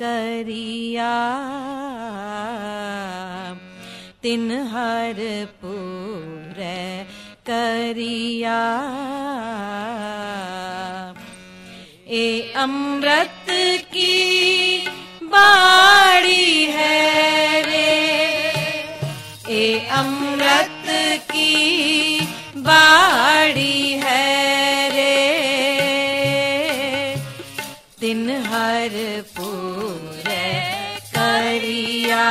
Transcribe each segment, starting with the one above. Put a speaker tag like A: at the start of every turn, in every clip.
A: करिया तिन हर पूरै करिया ए अमृत की बाड़ी है रे ए अमृत की बाड़ी है रे तिन हर पूरै करिया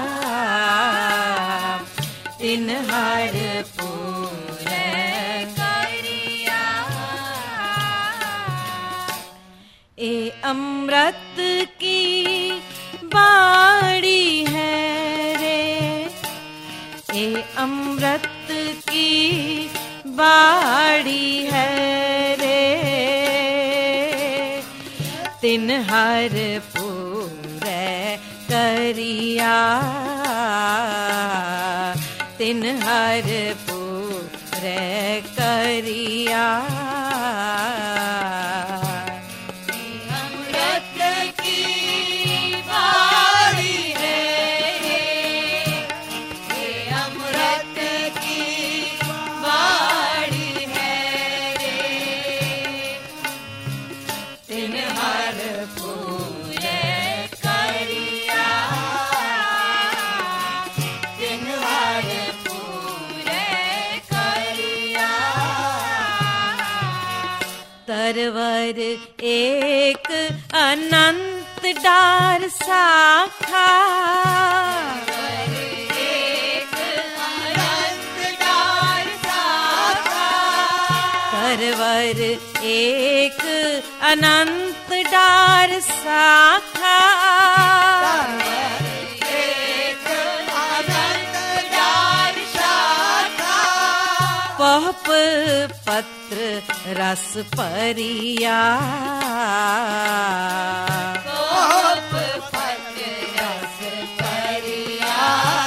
A: तिन हर पूरै करिया ए अमृत की बाड़ी है रे ए अमृत की बाड़ी है रे तिन हर पूरै करिया तिन हर पूरै करिया
B: अमृत की बाड़ी है ये अमृत की बाड़ी है रे तिन हर पूरै करिया तिन हर पूरै करिया
A: तरवर एक अनंत डार शाखा
B: एक अनंत डार शाखा
A: तरवर एक अनंत डार शाखा
B: एक अनंत डार शाखा
A: पहप पत्र रस परिया
B: कोप पत्र रस परिया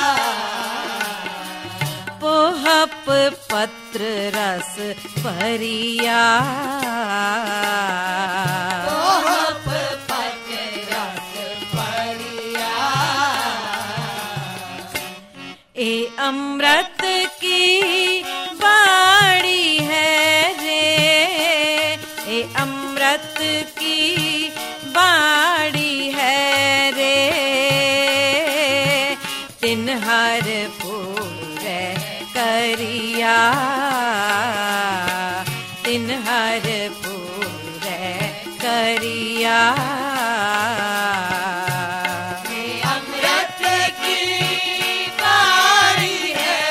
A: पोहप पत्र रस परिया
B: कोप पत्र रस परिया
A: ए अमृत की बाड़ी है रे ए अमृत की बाड़ी है रे तिन हर पूरै करिया तिन हर पूरै करिया
B: ये अमृत की बाड़ी है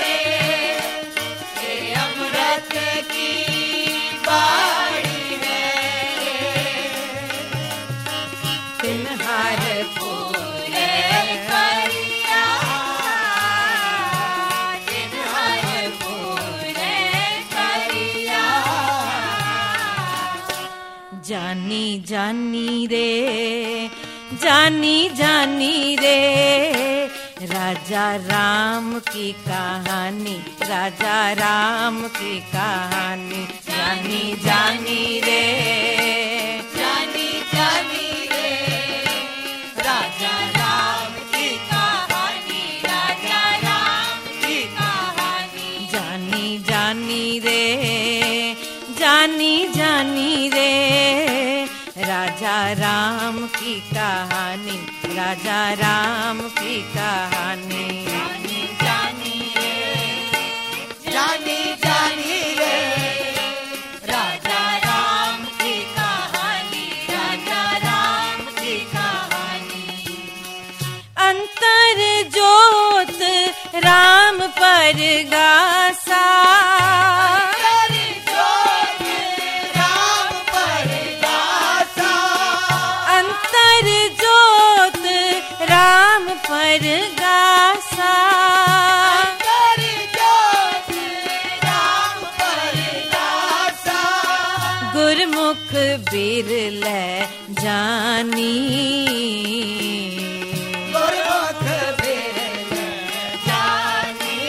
B: ये अमृत की बाड़ी है
A: तिन हर
B: पूरे करिया तिन हर पूरे करिया
A: जानी जानी रे जानी जानी रे राजा राम की कहानी राजा राम की कहानी जानी जानी रे
B: जानी जानी रे राजा राम की कहानी राजा राम की कहानी
A: जानी जानी रे जानी जानी रे राजा राम की कहानी राजा राम की कहानी
B: जानी जानी रे जानी जानी रे राजा राम की कहानी राजा राम की कहानी
A: अंतर ज्योत राम पर गासा
B: अंतर ज्योत राम पर गासा
A: अंतर ज्योत राम पर गासा
B: अंतर ज्योत राम पर गासा
A: गुरमुख बिरलै जानी
B: गुरमुख बिरलै जानी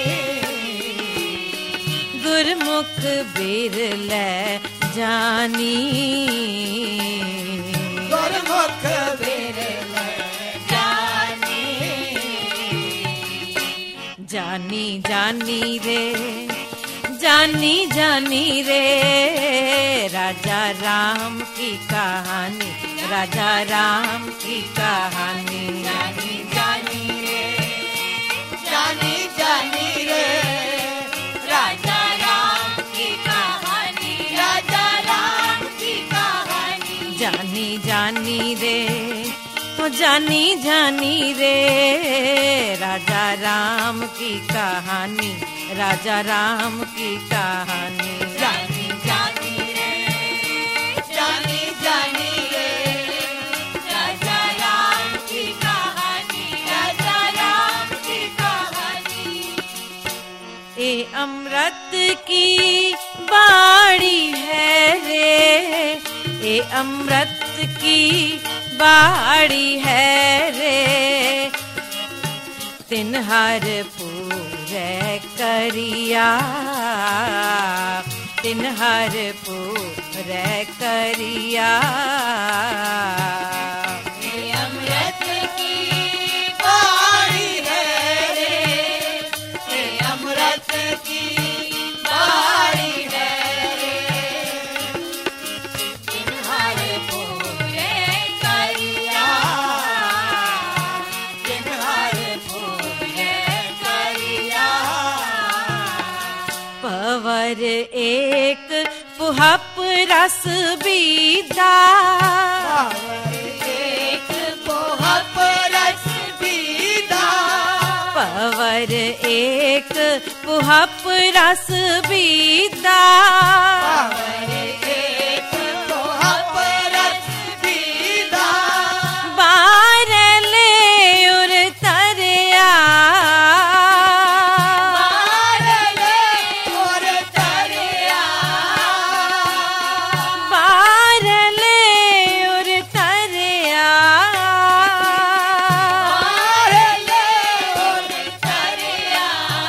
A: गुरमुख बिरलै जानी
B: गुरमुख बिरलै
A: जानी जानी रे, जानी जानी रे, राजा राम की कहानी, राजा राम की कहानी।
B: जानी जानी रे, जानी जानी रे, राजा राम की कहानी, राजा राम की कहानी।
A: जानी जानी रे, ओ जानी जानी रे, राजा राम की कहानी, राजा राम की कहानी।
B: जानी जानी रे, जानी जानी रे, राजा राम की कहानी, राजा राम की कहानी।
A: ए अमृत की बाड़ी है रे, ए अमृत की बाड़ी है रे, तिन्हार पूरे करिया, तिन्हार पूरे करिया।
B: ये अमृत की बाड़ी है रे, ये अमृत की बाड़ी है रे, तिन्हारे पूरे करिया, तिन्हारे पूरे करिया।
A: पवर एक पुहप रस बीदा,
B: एक पोहप रस बीदा,
A: पवर एक पुहप रस बीदा,
B: एक पोहप रस बीदा।
A: बारले उर तरिया,
B: बारले और तरिया,
A: बारले उर तरिया,
B: बारले और तरिया।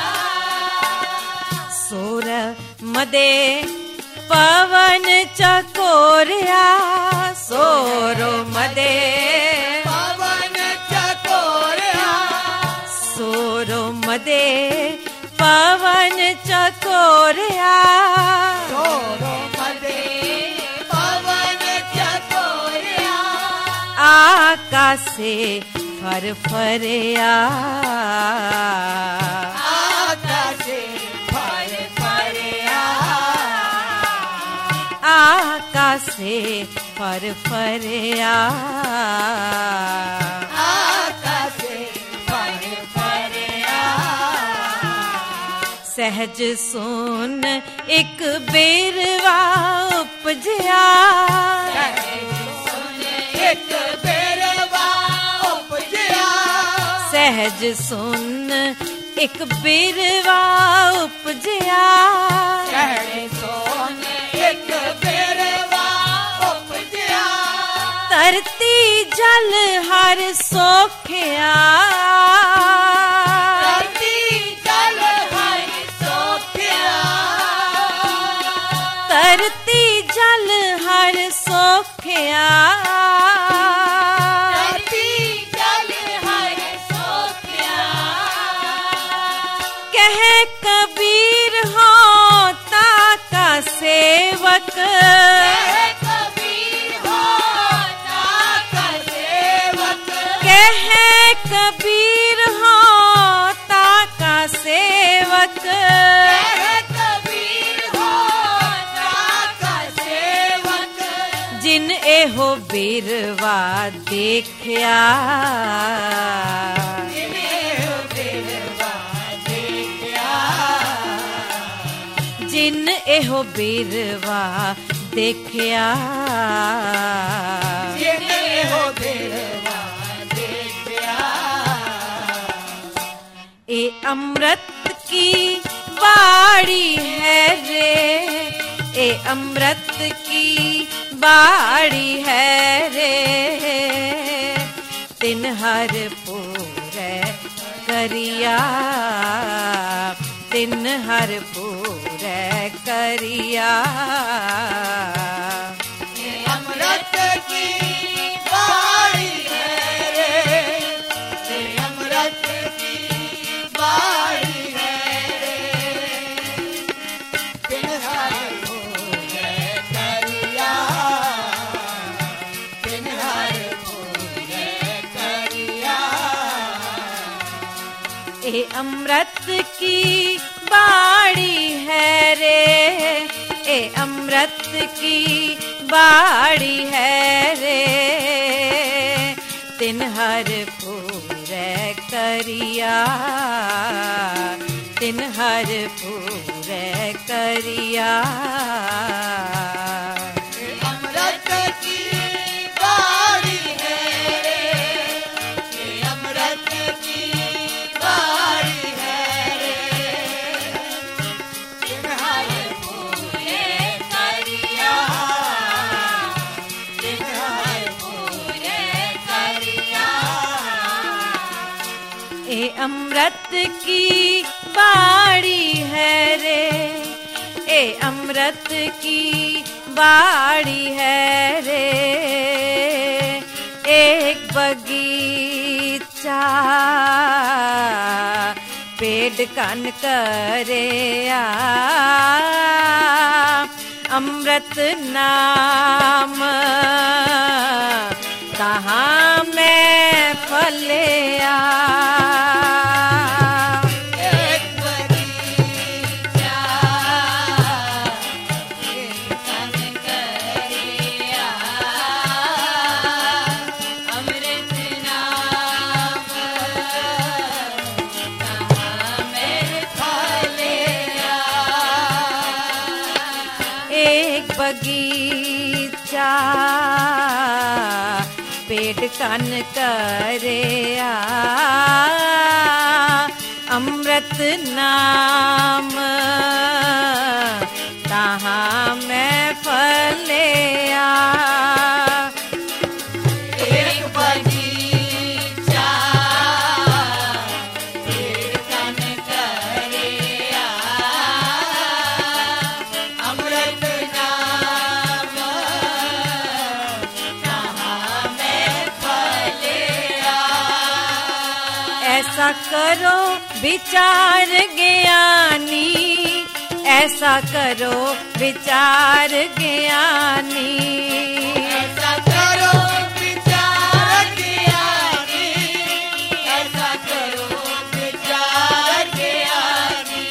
A: सोर मदे पवन चकोरिया, सोरो मदे
B: पवन चकोरिया,
A: सोरो मदे पवन चकोरिया,
B: सोरो मदे पवन चकोरिया।
A: आकाशे फरफरिया,
B: आकाशे फर फरिया,
A: आकाशे फरफरिया।
B: आकाशे फर फरिया।
A: सहज सुन एक बेरवा उपजया,
B: एक बेरवा उपजया,
A: सहज सुन एक बेरवा उपजया,
B: सोन एक बेरवा उपजया।
A: धरती जल हर सोखिया,
B: धरती जल हर सोखिया,
A: धरती जल हर सोखिया,
B: धरती जल हर सोखिया।
A: कह कबीर होता का सेवक,
B: कबीर होता का सेवक,
A: कह कबीर होता का सेवक,
B: कबीर होता का सेवक।
A: जिन एहो बीरवा देखिया, जिन एहो बीरवा देखिया, ए अमृत की बाड़ी है रे, ए अमृत की बाड़ी है रे, तिन्हार पूरे करिया, तिन्हार पूरे करिया।
B: अमृत की बाड़ी है रे, अमृत की बाड़ी
A: ए अमृत की बाड़ी है रे, ए अमृत की बाड़ी है रे, तिन्हर पूरे करिया, तिन्हर पूरे करिया।
B: अमृत की बाड़ी है रे, अमृत की बाड़ी है रे, तिन्हर पूरे करिया, तिन्हर पूरे करिया।
A: ए अमृत की बाड़ी है रे, ए अमृत की बाड़ी है रे, एक बगीचा पेड़ कन करे आ, अमृत नाम कहाँ मैं फले आ। बगीचा पेड़ कन करे आ, अमृत नाम कहाँ मैं फले आ।
B: एक बगीचा पेड़ कन करे आ, अमृत
A: ऐसा करो विचार ज्ञानी, ऐसा करो विचार ज्ञानी,
B: ऐसा करो विचार ज्ञानी, ऐसा करो विचार ज्ञानी।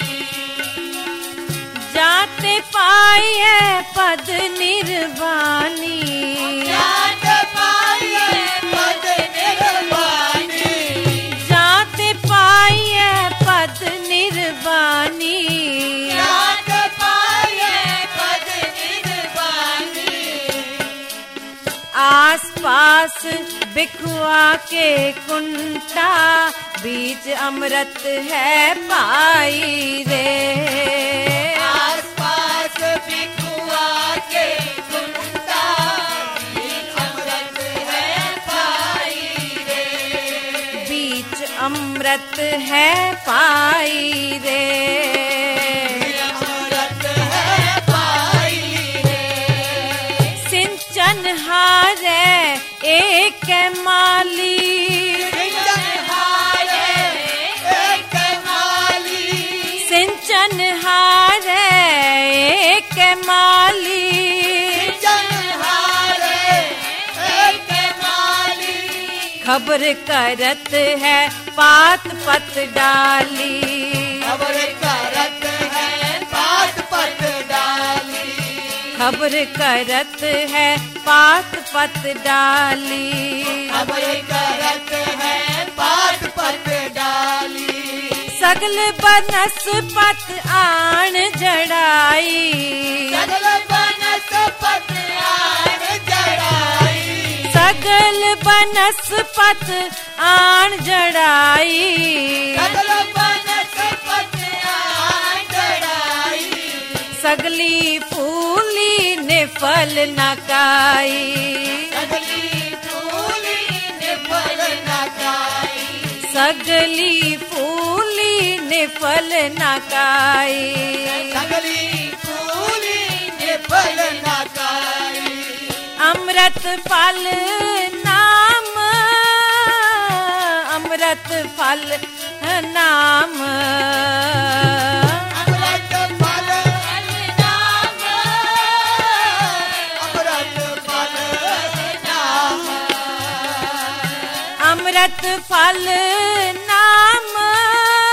A: जाते पाई है पद निर्वाणी,
B: जाते पाई है पद निर्वाणी,
A: जाते पाई है पद निर्वाणी,
B: जाते पाई है पद निर्वाणी।
A: आस पास बिखुआ के कुंटा, बीच अमृत है पाई रे,
B: आस पास बिखुआ के कुंटा, बीच अमृत है पाई रे,
A: बीच अमृत है पाई रे,
B: अमृत है पाई रे।
A: सिंचन हारे एक माली,
B: सिंचन हारे एक माली,
A: सिंचन हारे एक माली,
B: सिंचन हारे एक माली।
A: खबर करत है पात पत डाली,
B: खबर करत है पात पत डाली,
A: खबर करत है पात पत डाली,
B: खबर करत है पात पत डाली।
A: सगल बनस्पत आन जड़ाई,
B: सगल बनस्पत आन जड़ाई,
A: सगल बनस्पत आन जड़ाई,
B: सगल बनस्पत आन जड़ाई।
A: सगली फूली ने फल न काई,
B: सगली फूली ने फल न खाई,
A: सगली फूली ने फल न काई,
B: सगली फूली ने फल न खाई।
A: अमृत फल नाम, अमृत फल नाम,
B: अमृत फल नाम, अमृत फल नाम,
A: अमृत फल नाम,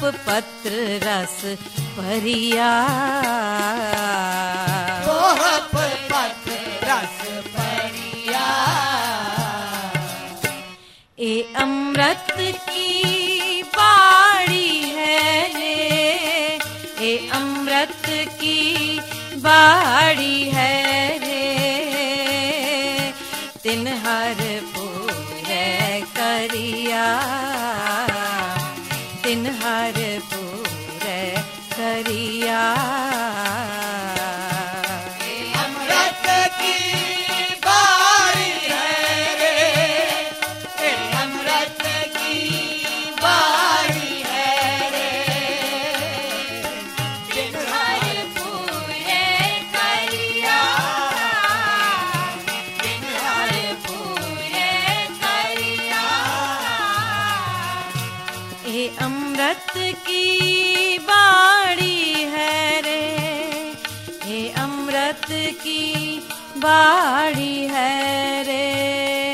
A: पत्र रस परिया,
B: गोहप पत्र रस परिया।
A: ए अमृत की बाड़ी है रे, ए अमृत की बाड़ी है रे, तिन्हर पूरे करिया, तिन्हर पूरे करिया।
B: अमृत की बारी है रे, अमृत की बारी है रे,
A: तिन्हर पूरे करिया, तिन्हर पूरे करिया। ए अमृत की बाड़ी है रे, ए अमृत की बाड़ी है रे।